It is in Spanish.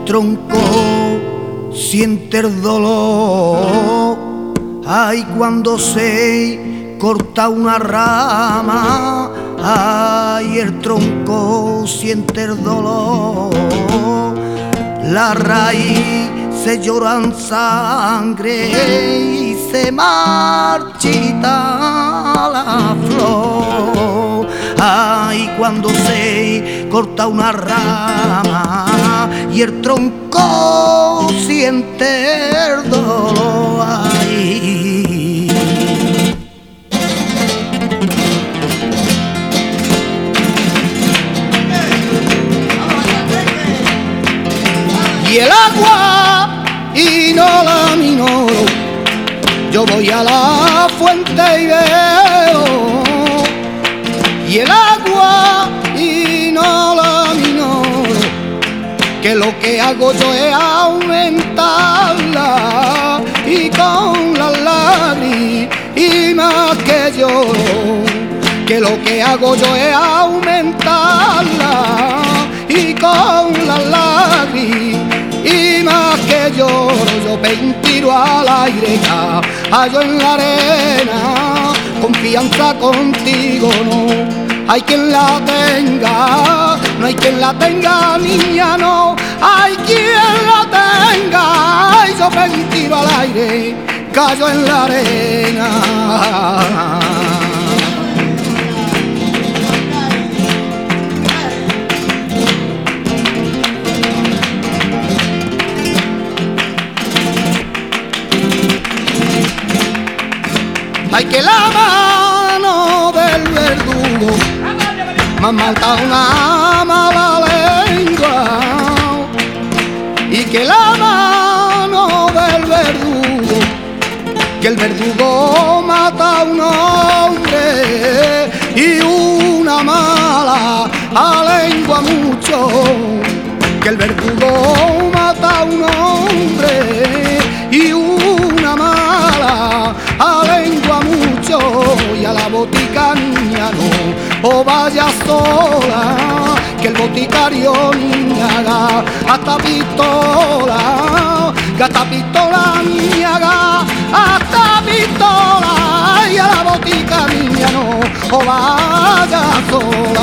tronco siente el dolor. Ay, cuando se corta una rama, ay, el tronco siente el dolor. La raíz se lloran sangre y se marchita la flor. Ay, cuando se corta una rama y el tronco siente el dolor. Ay. Y el agua y no la minoro, yo voy a la fuente y veo. Y el agua y no la minoro, que lo que hago yo es aumentarla, y con las lágrimas que lloro, que lo que hago yo es aumentarla, y con las lágrimas que yo tiro al aire, hallo en la arena, confianza contigo no hay quien la tenga, no hay quien la tenga, niña, no hay quien la tenga. Y yo tiro al aire, callo en la arena. Ay, que la mano del verdugo me ha matado una mala lengua, y que la mano del verdugo, que el verdugo mata a un hombre y una mala lengua mucho, que el verdugo mata a un hombre y una mala lengua mucho. Y a la botica, niña, no vaya sola, que el boticario, niña, hasta pistola, gasta pistola, niña, hasta pistola. Y a la botica, niña, no vaya sola.